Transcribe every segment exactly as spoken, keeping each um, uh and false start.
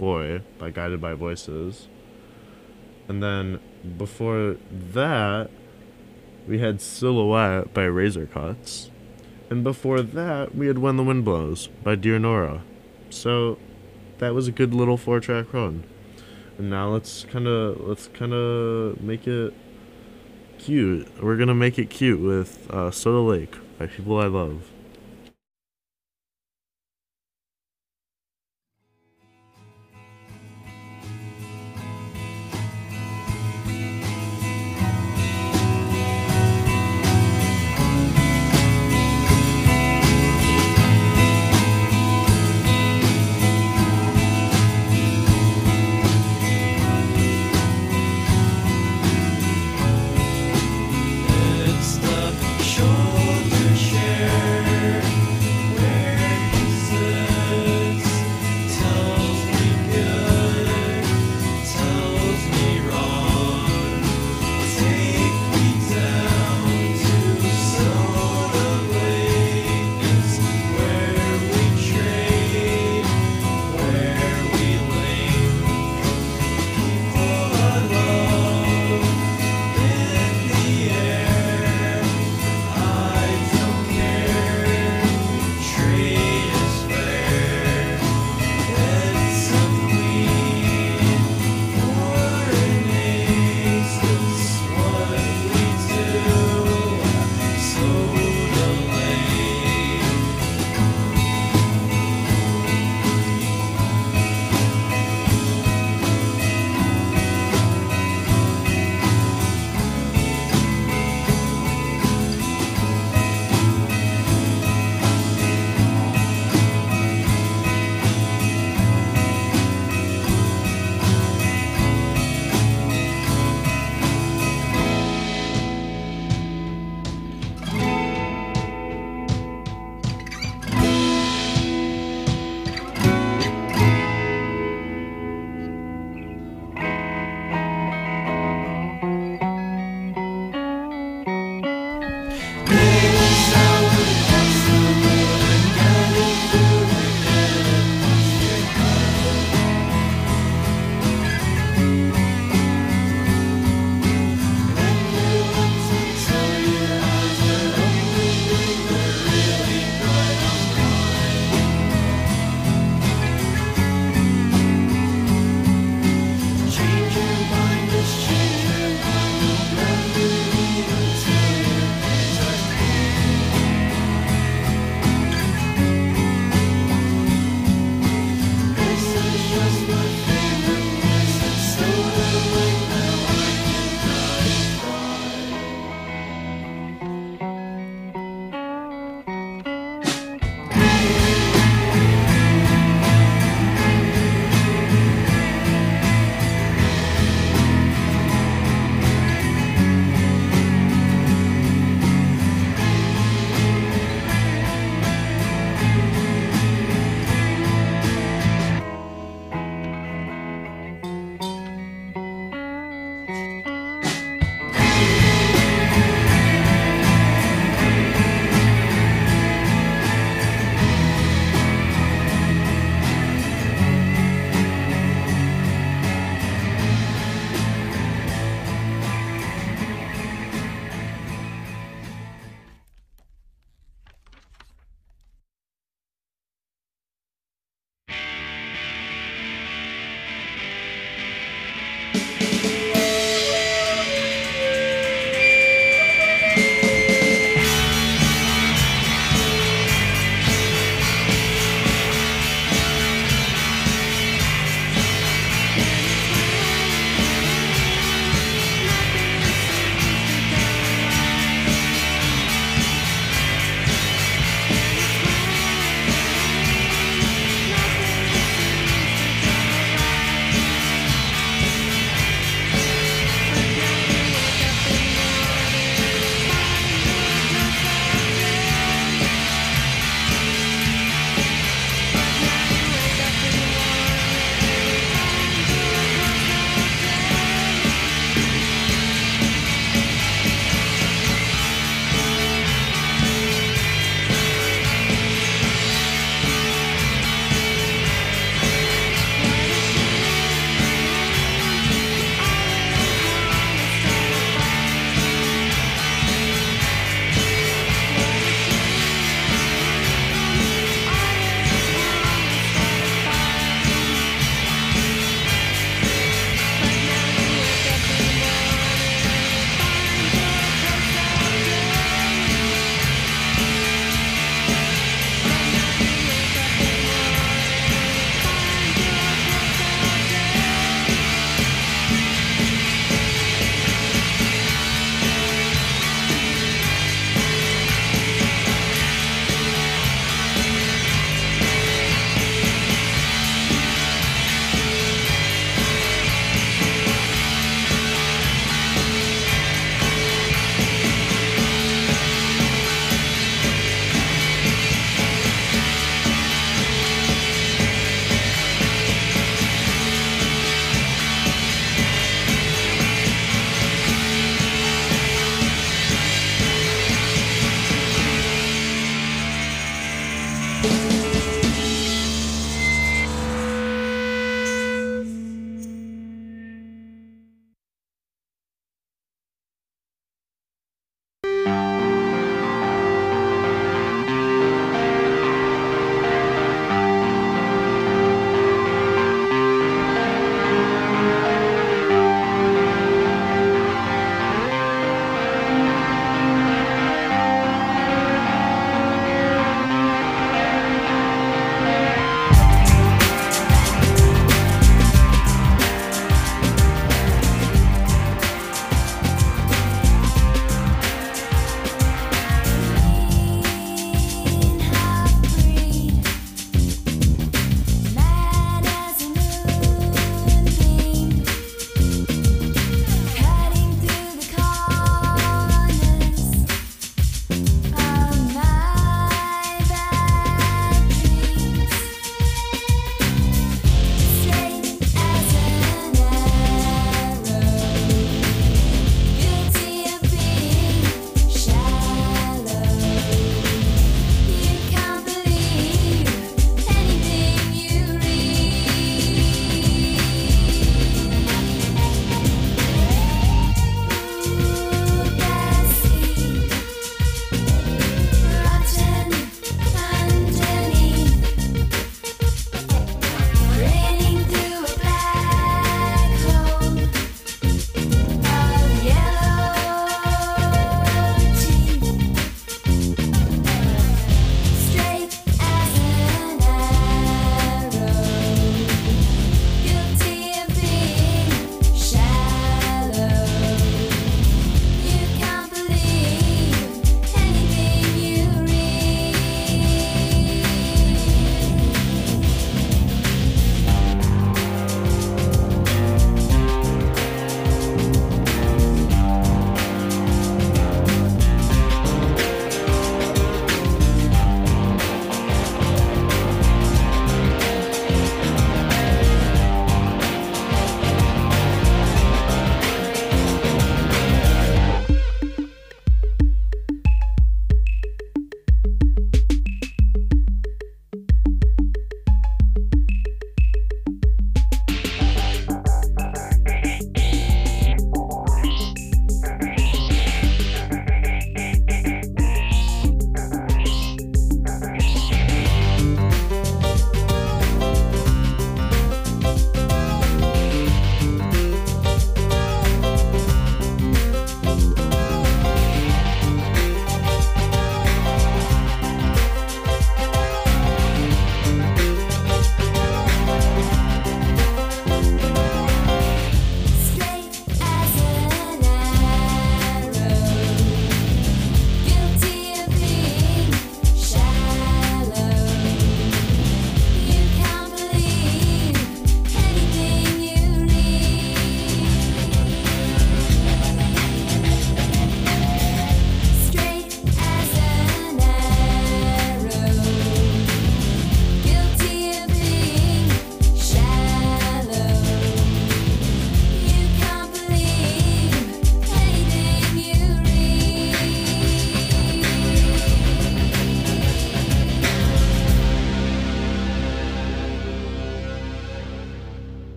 Boy by Guided by Voices. And then before that, we had Silhouette by Razor Cuts. And before that, we had When the Wind Blows by Dear Nora. So that was a good little four-track run. And now let's kind of let's kind of make it cute. We're gonna make it cute with uh, Soda Lake by People I Love. It's the shoulder share.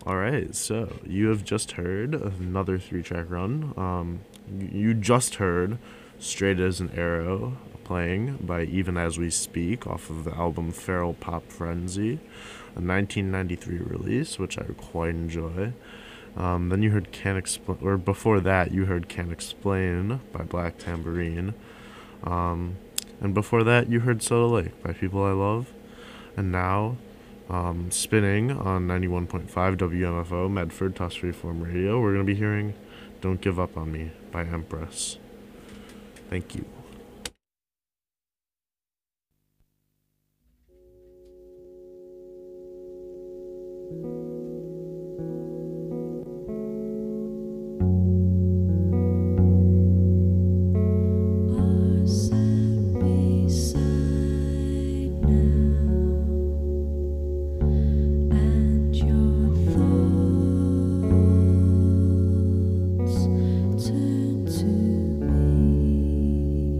Alright, so you have just heard another three track run. Um, you just heard Straight as an Arrow playing by Even As We Speak off of the album Feral Pop Frenzy, a nineteen ninety-three release, which I quite enjoy. Um, then you heard Can't Explain, or before that, you heard Can't Explain by Black Tambourine. Um, and before that, you heard Soda Lake by People I Love. And now, um, spinning on ninety-one point five W M F O, Medford, Tusk Freeform Radio, we're going to be hearing Don't Give Up on Me by Empress. Thank you. Turn to me.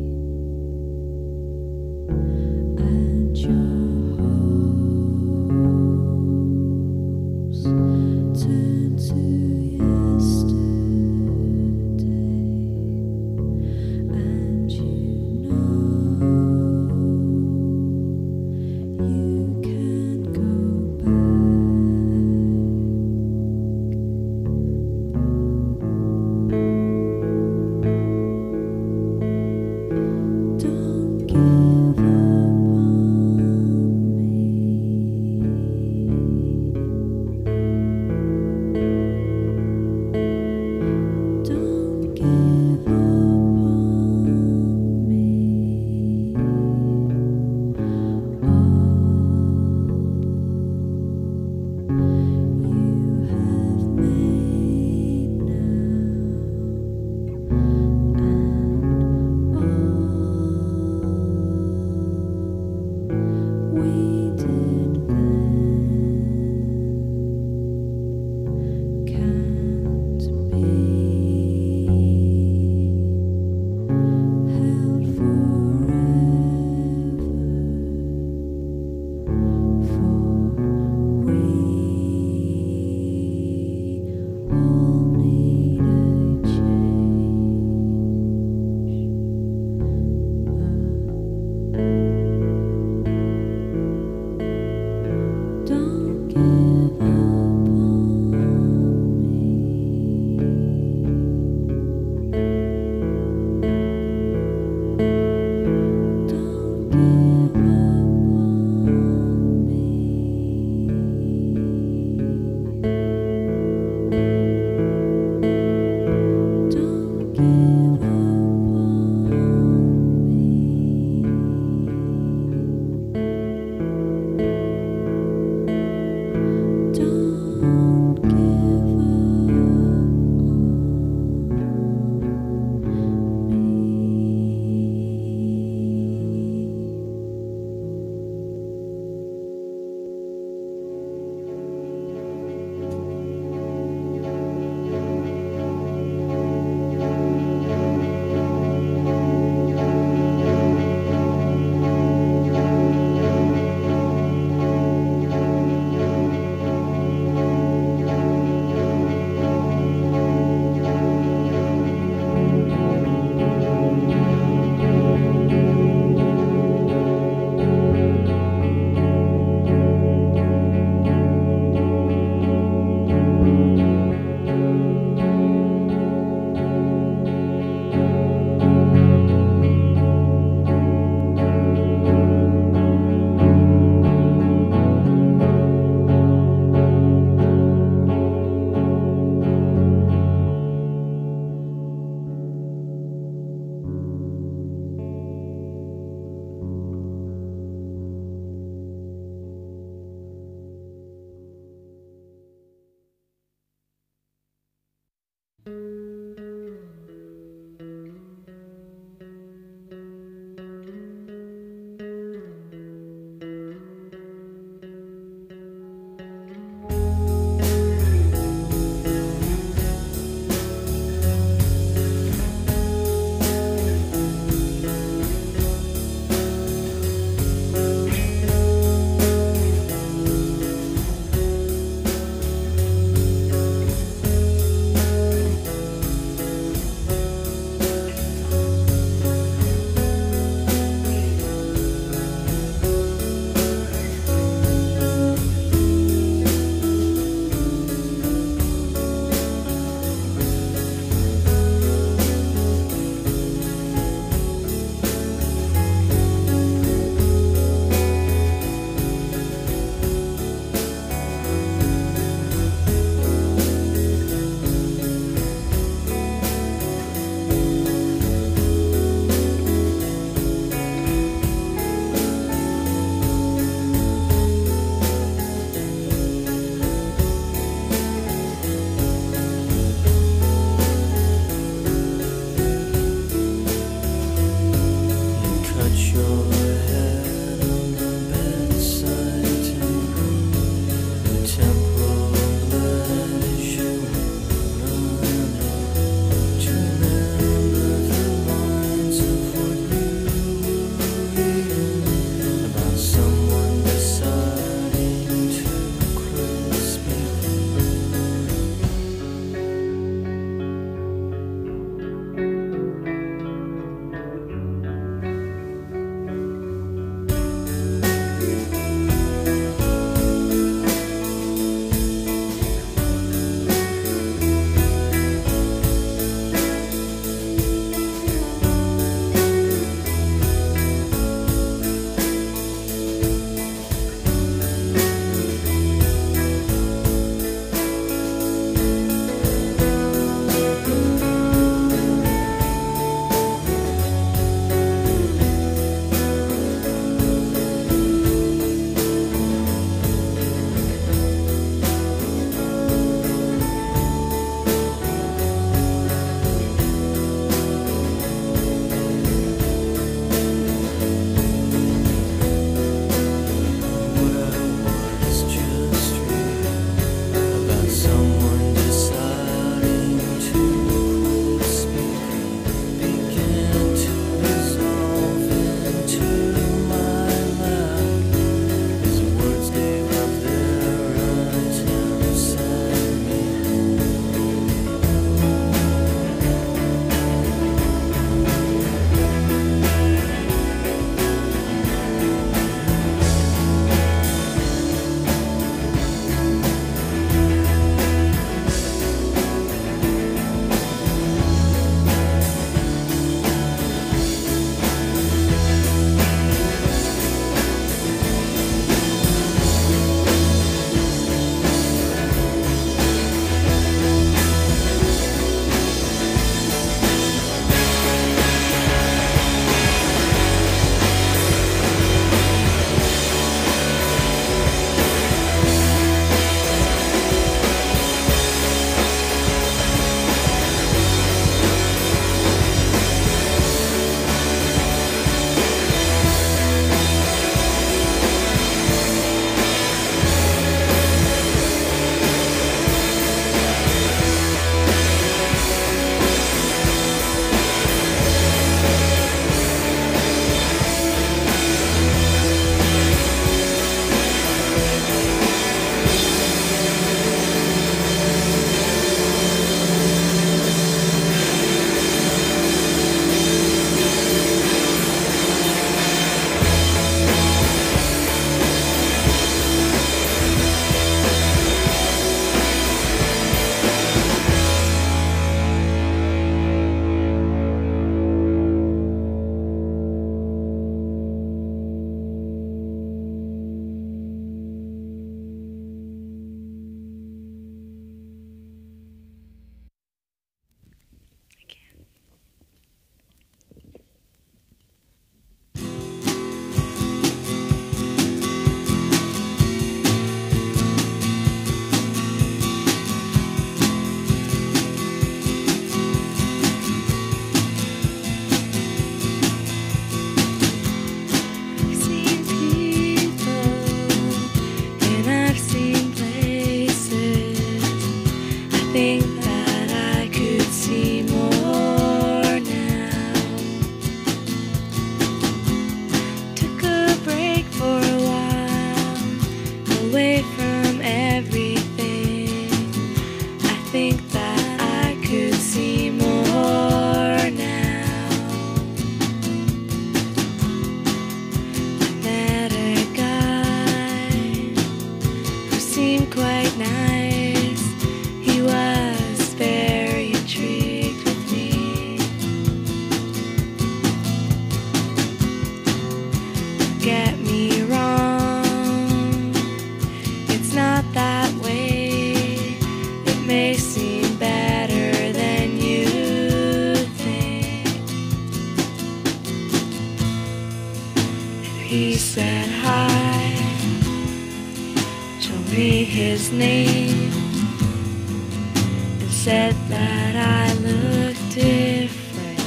me his name and said that I looked different.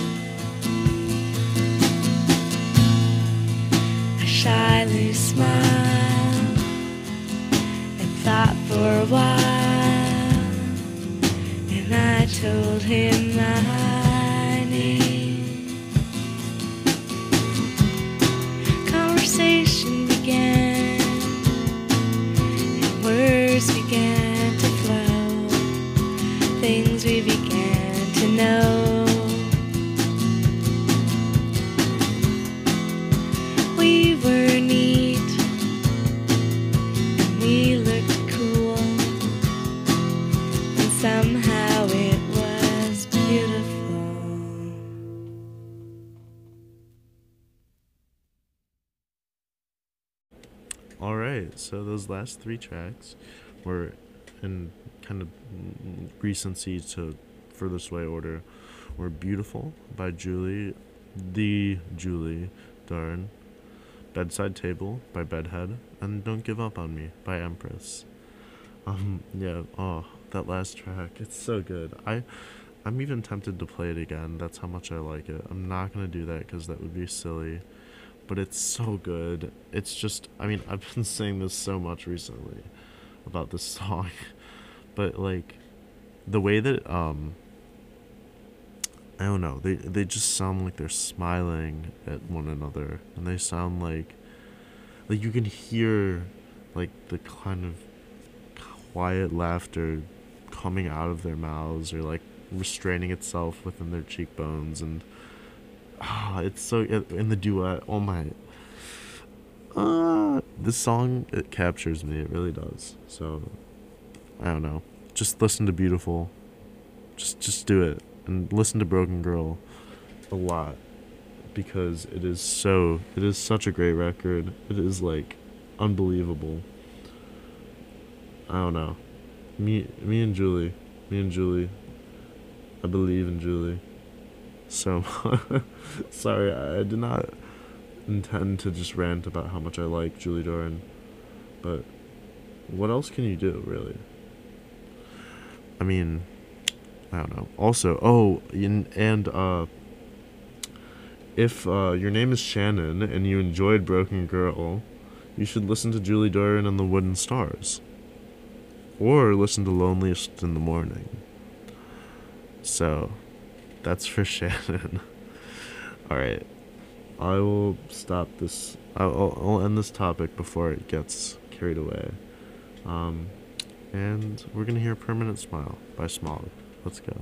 I shyly smiled and thought for a while, and I told him my name. Conversation began, and words began to flow, things we began to know. We were neat, and we looked cool, and somehow it was beautiful. All right, so those last three tracks were in kind of recency to furthest way order were Beautiful by Julie, the Julie Darn, Bedside Table by Bedhead, and Don't Give Up on Me by Empress. Um, yeah, oh, that last track, it's so good. I, I'm even tempted to play it again. That's how much I like it. I'm not gonna do that because that would be silly, but it's so good. It's just, I mean, I've been saying this so much recently about this song, but like, the way that, um, I don't know, they, they just sound like they're smiling at one another, and they sound like, like you can hear, like, the kind of quiet laughter coming out of their mouths, or like restraining itself within their cheekbones, and ah, it's so in the duet. Oh my, ah, this song, it captures me. It really does. So I don't know. Just listen to Beautiful. Just just do it, and listen to Broken Girl a lot, because it is so it is such a great record. It is like unbelievable. I don't know. Me, me and Julie, me and Julie. I believe in Julie. So, sorry, I did not intend to just rant about how much I like Julie Doran, but what else can you do, really? I mean, I don't know. Also, oh, and, and uh, if uh, your name is Shannon and you enjoyed Broken Girl, you should listen to Julie Doran and the Wooden Stars. Or listen to Loneliest in the Morning. So, that's for Shannon. Alright. I will stop this. I'll, I'll end this topic before it gets carried away. Um, and we're gonna hear Permanent Smile by Smog. Let's go.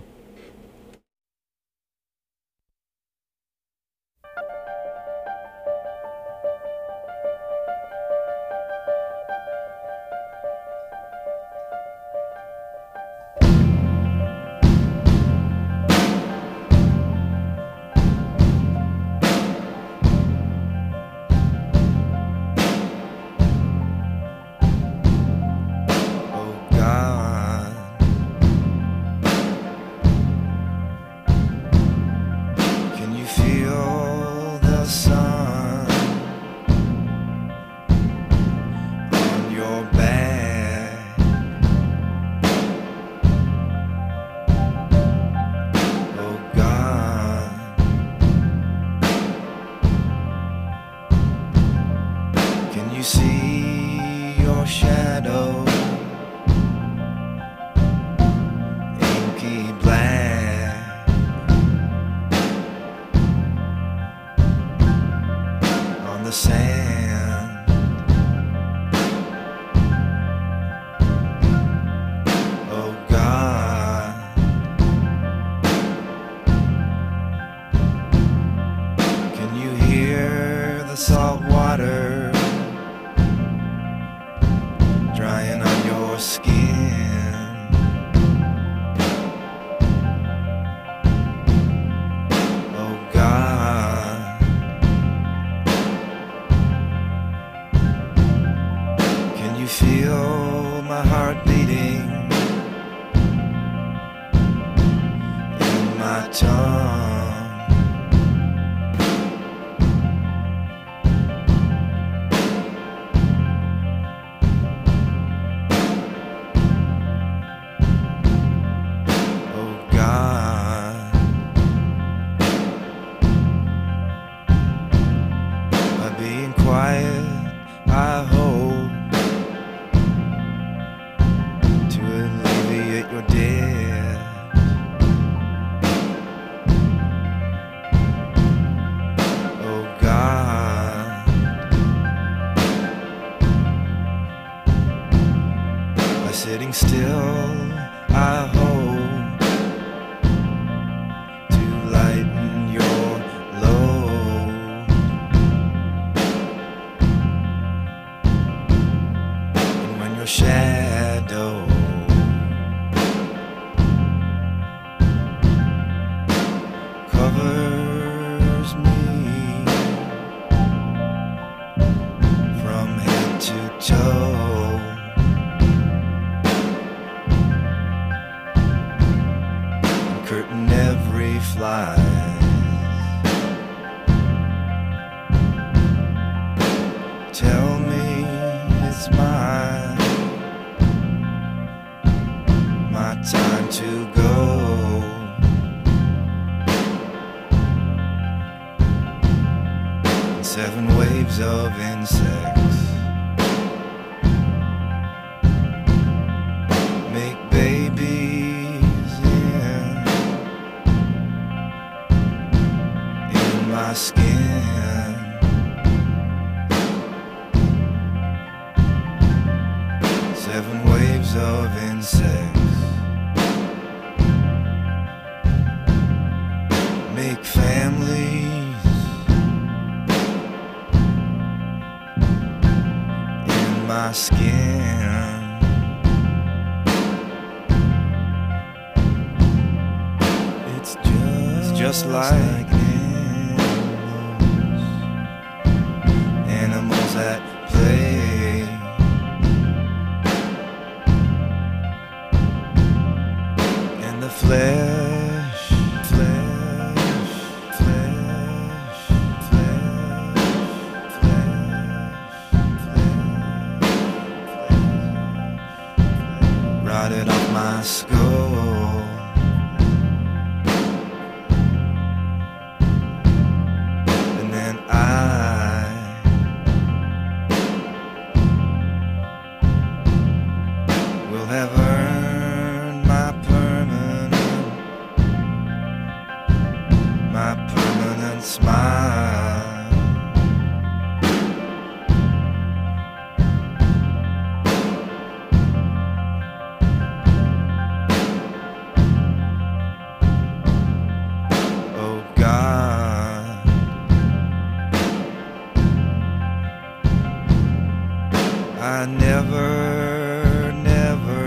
sitting still, I hope to lighten your load. And when your shadow covers me from head to toe, curtain every fly. Tell me it's mine, my time to go. Seven waves of insects make babies in in my skin. Seven waves of insects make families in my skin. It's just, it's just like animals, animals at play. And the flesh, flesh, flesh, flesh, flesh, rotted off my skull. And then I will have earned my permanent, my permanent smile. Oh God, I never, never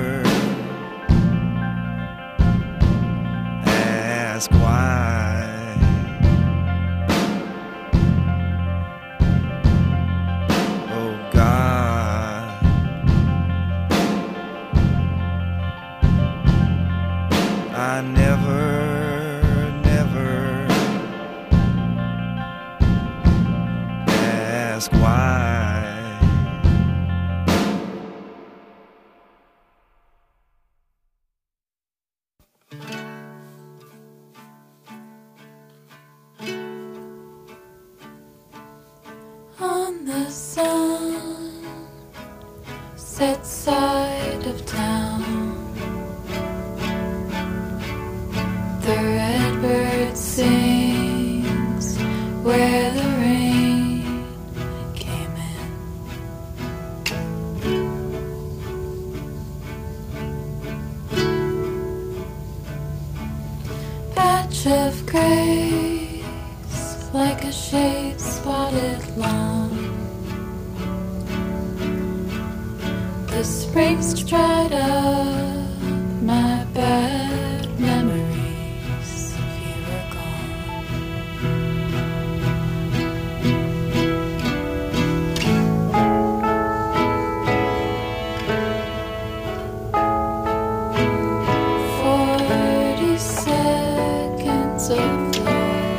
ask why. Oh God, I never, never ask why. On the sunset side of town, the redbird sings where the rain came in. Patch of grace like a shade spotted lawn. The spring's dried up my bad memories if you were gone. Forty seconds of love,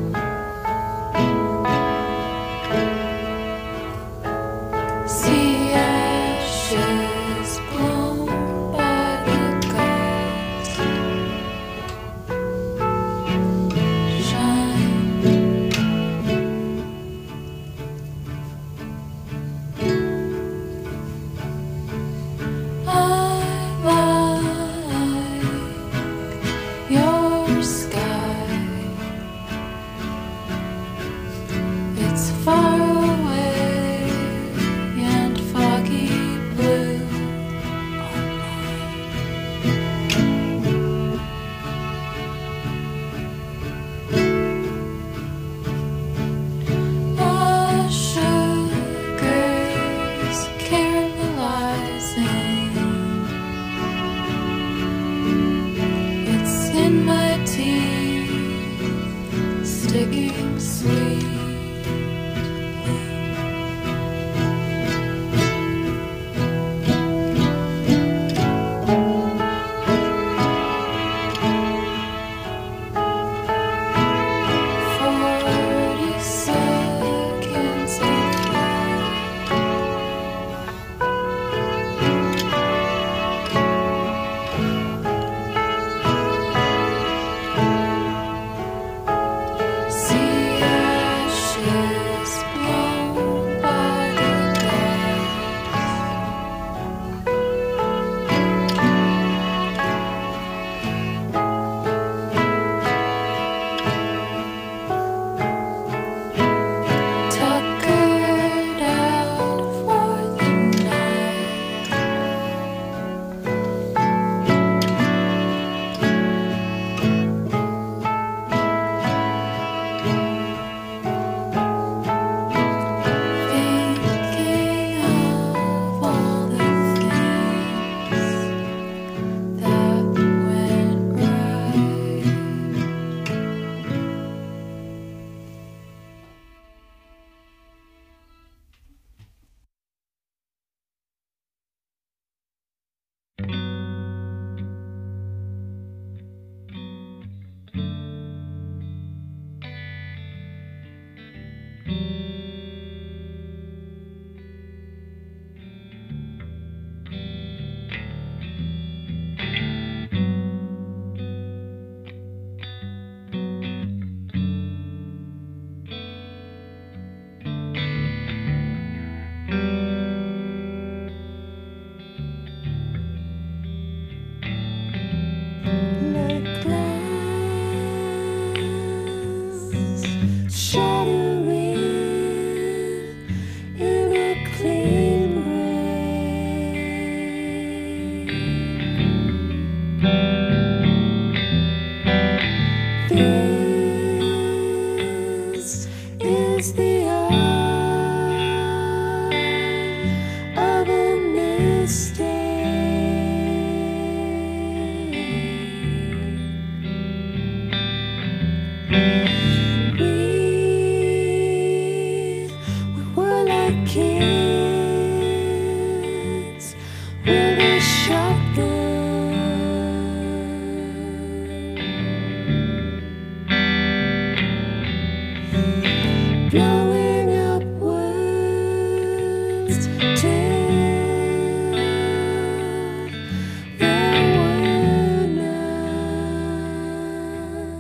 see ticking sweetly. Forty seconds of see ashes blown by the night, tuckered out for the night. Thinking of all the things that went right. Like glass shattering in a clean rain. This is the art of a mistake. We, we were like kids with a shotgun, blowing upwards till there were none.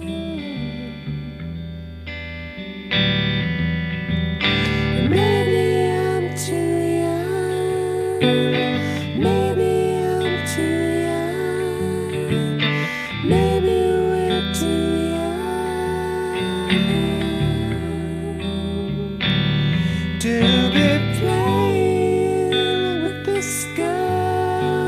Maybe I'm too young. Maybe I'm too young. Maybe we're too young to be playing with this girl.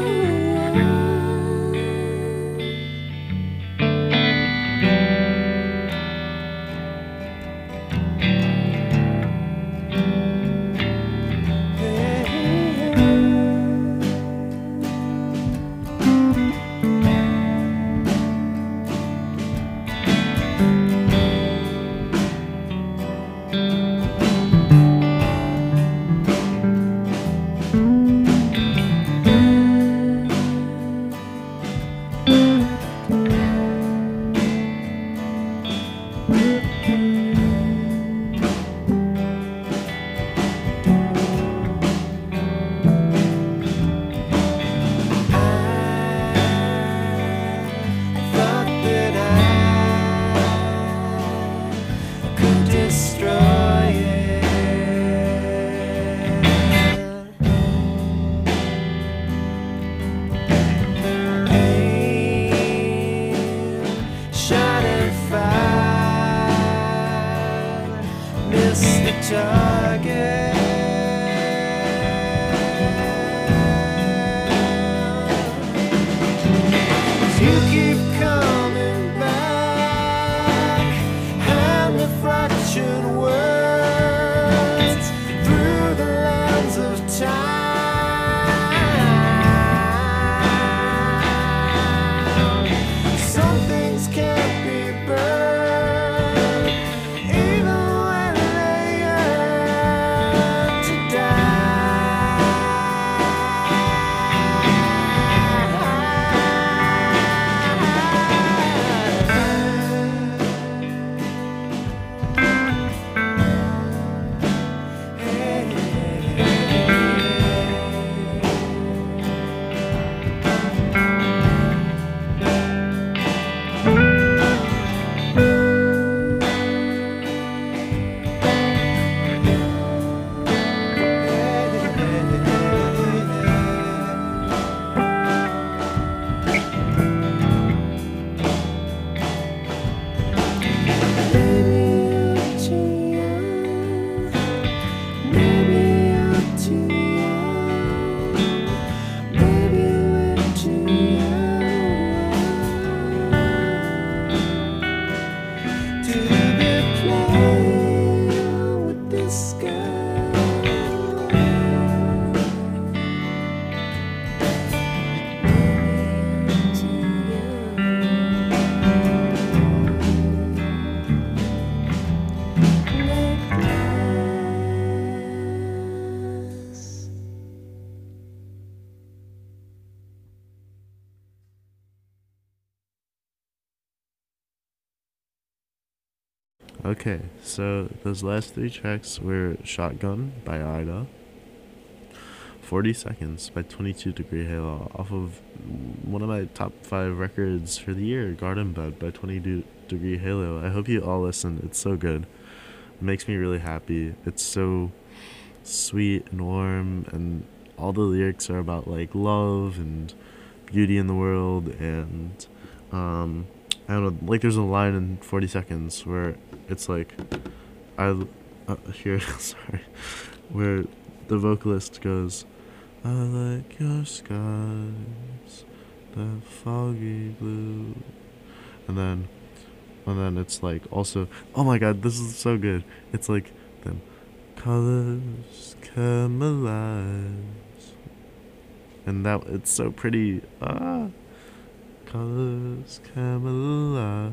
Okay, so those last three tracks were Shotgun by Ida, forty Seconds by twenty-two Degree Halo, off of one of my top five records for the year, Garden Bed by twenty-two Degree Halo. I hope you all listen. It's so good. It makes me really happy. It's so sweet and warm, and all the lyrics are about like love and beauty in the world, and um I don't know, like there's a line in forty Seconds where it's like I uh, here sorry where the vocalist goes, I like your skies, that foggy blue, and then and then it's like also, oh my god, this is so good, it's like them colors come alive, and that it's so pretty. Ah, colors come alive.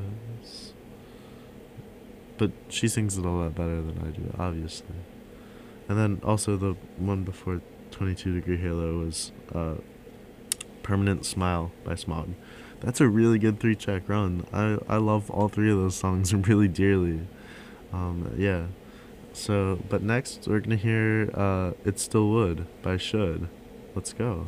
But she sings it a lot better than I do, obviously. And then also the one before twenty-two Degree Halo was uh, Permanent Smile by Smog. That's a really good three track run. I, I love all three of those songs really dearly. Um, yeah. So, but next we're gonna hear uh, It Still Would by Should. Let's go.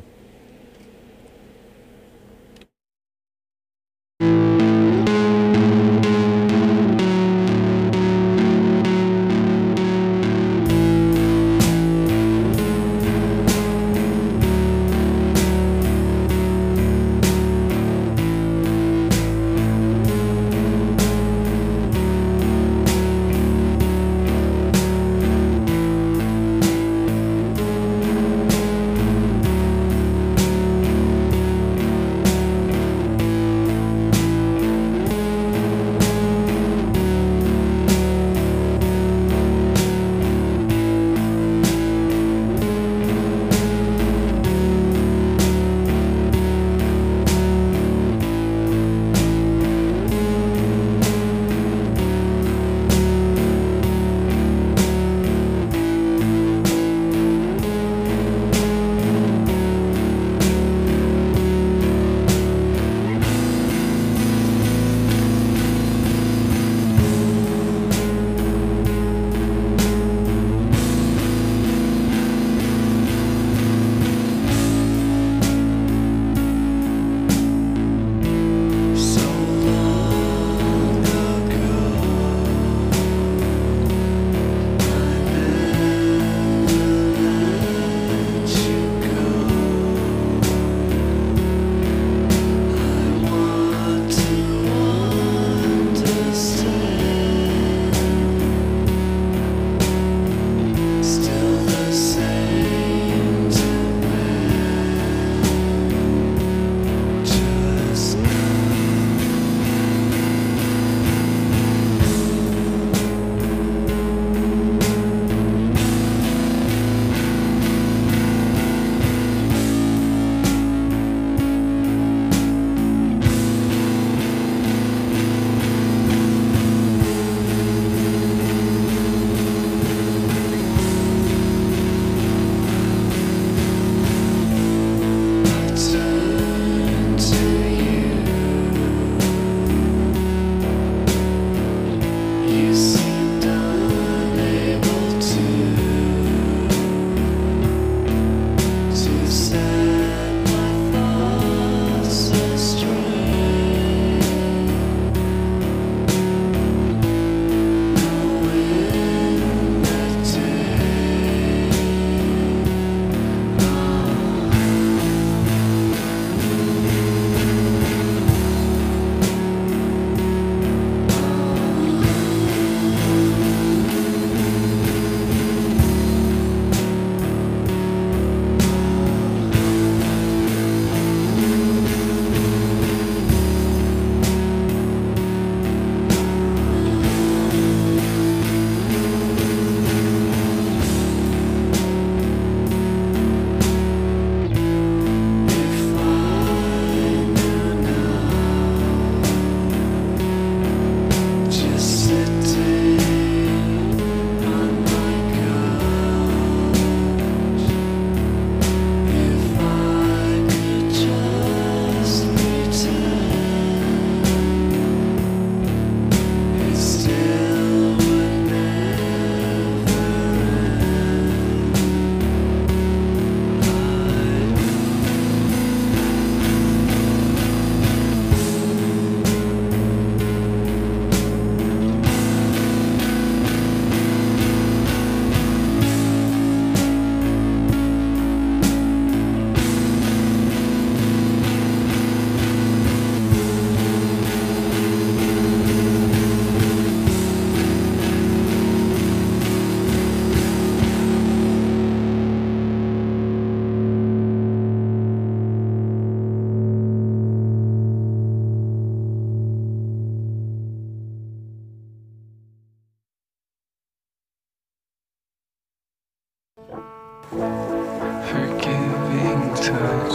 forgiving touch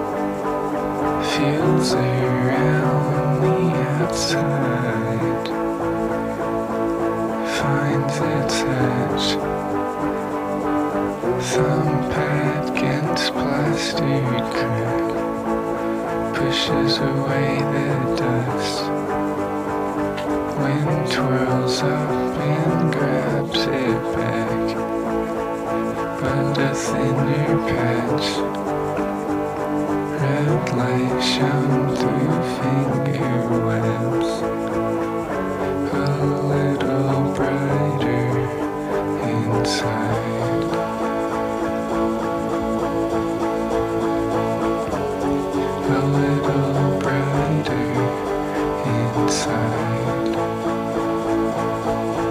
feels around the outside, finds its edge, thumb pad against plastered crack, pushes away the dust. Wind twirls up and grabs it back, but a thinner patch. Red light shone through finger webs, a little brighter inside. A little brighter inside.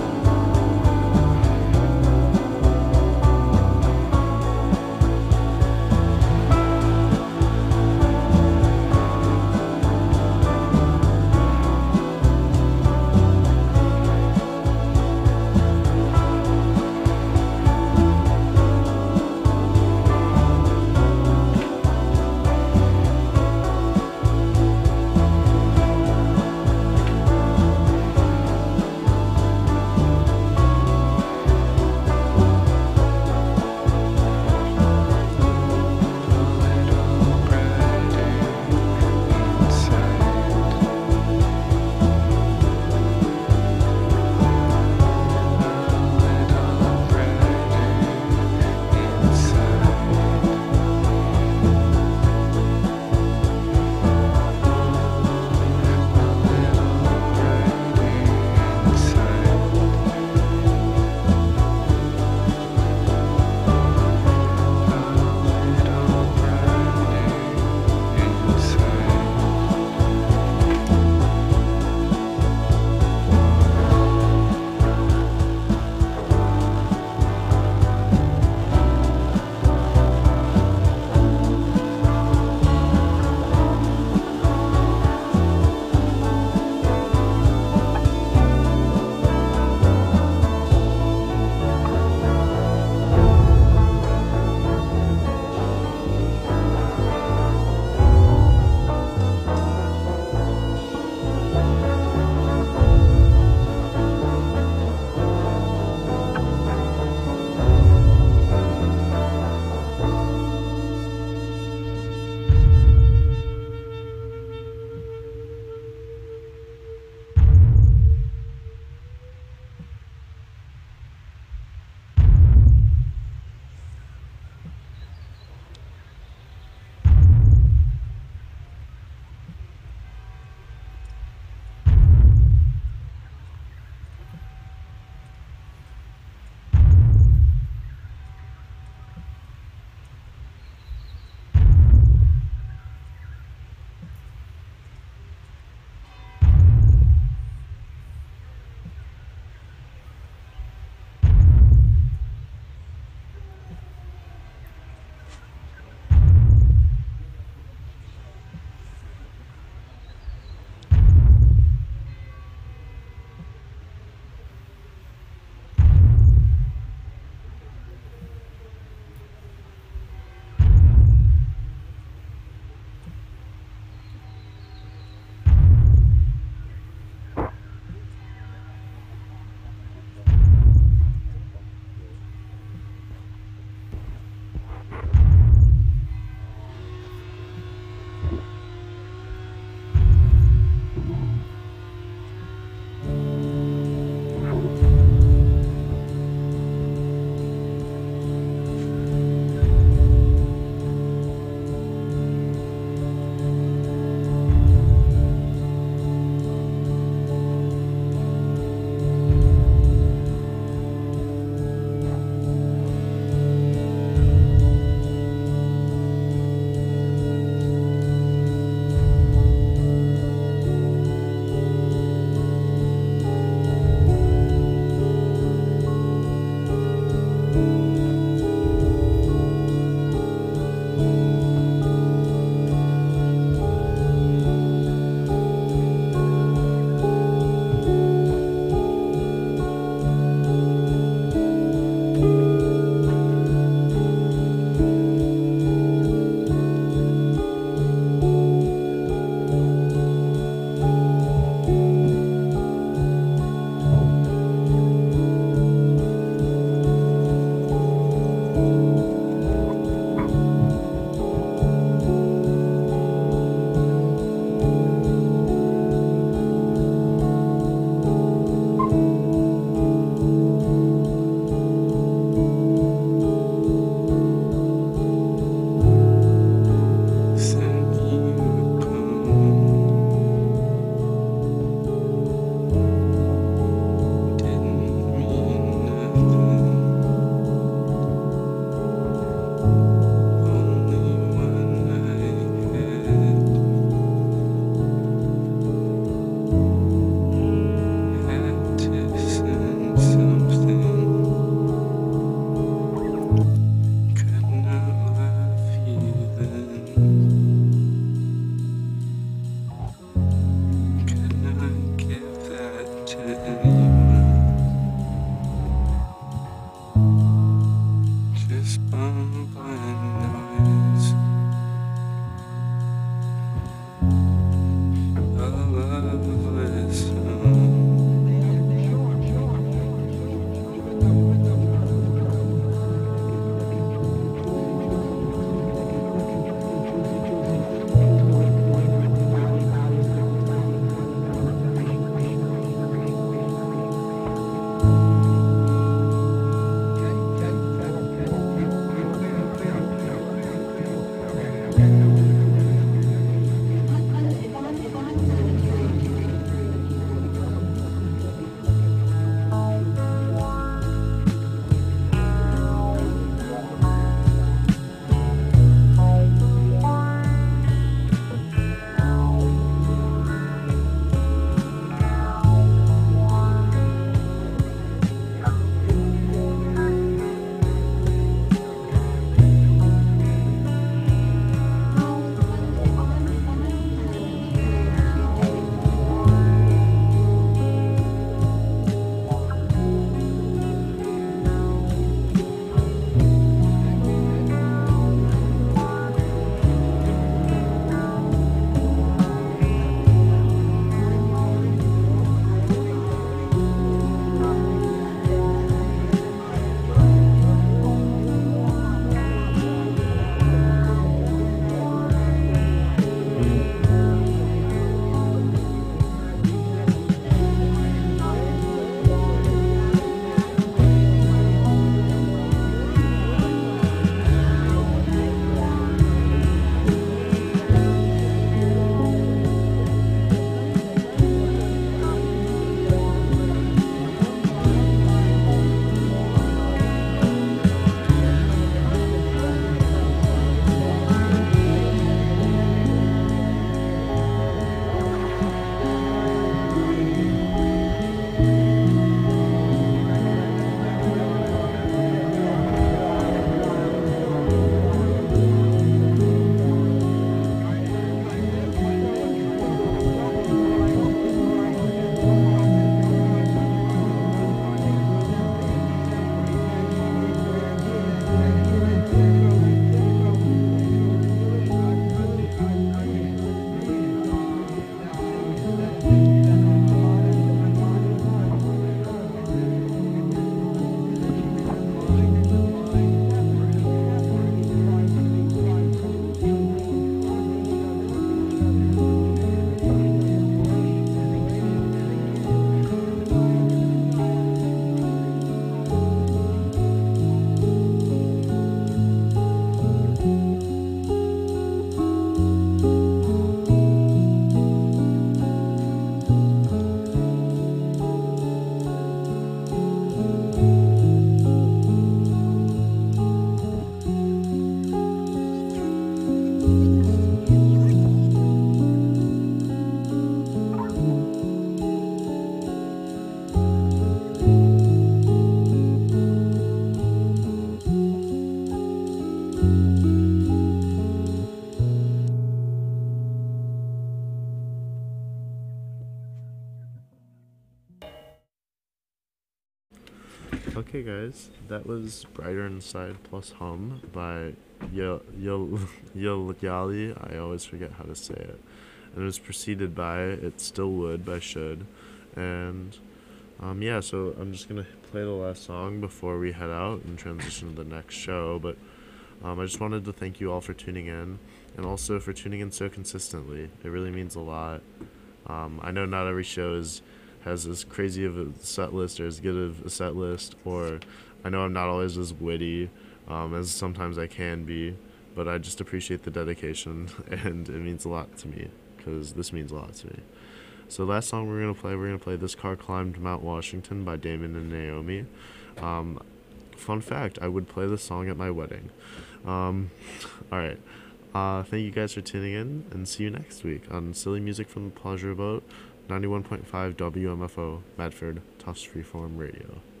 Okay, guys, that was Brighter Inside plus Hum by Yo Yo Yo Yali. I always forget how to say it. And it was preceded by It Still Would by Should. And um, yeah, so I'm just gonna play the last song before we head out and transition to the next show. But um, I just wanted to thank you all for tuning in, and also for tuning in so consistently. It really means a lot. Um, I know not every show is has as crazy of a set list or as good of a set list, or I know I'm not always as witty um, as sometimes I can be, but I just appreciate the dedication, and it means a lot to me, because this means a lot to me. So last song we're going to play, we're going to play This Car Climbed Mount Washington by Damon and Naomi. Um, fun fact, I would play this song at my wedding. Um, alright, uh, thank you guys for tuning in, and see you next week on Silly Music from the Pleasure Boat, ninety-one point five W M F O, Medford, Tufts Freeform Radio.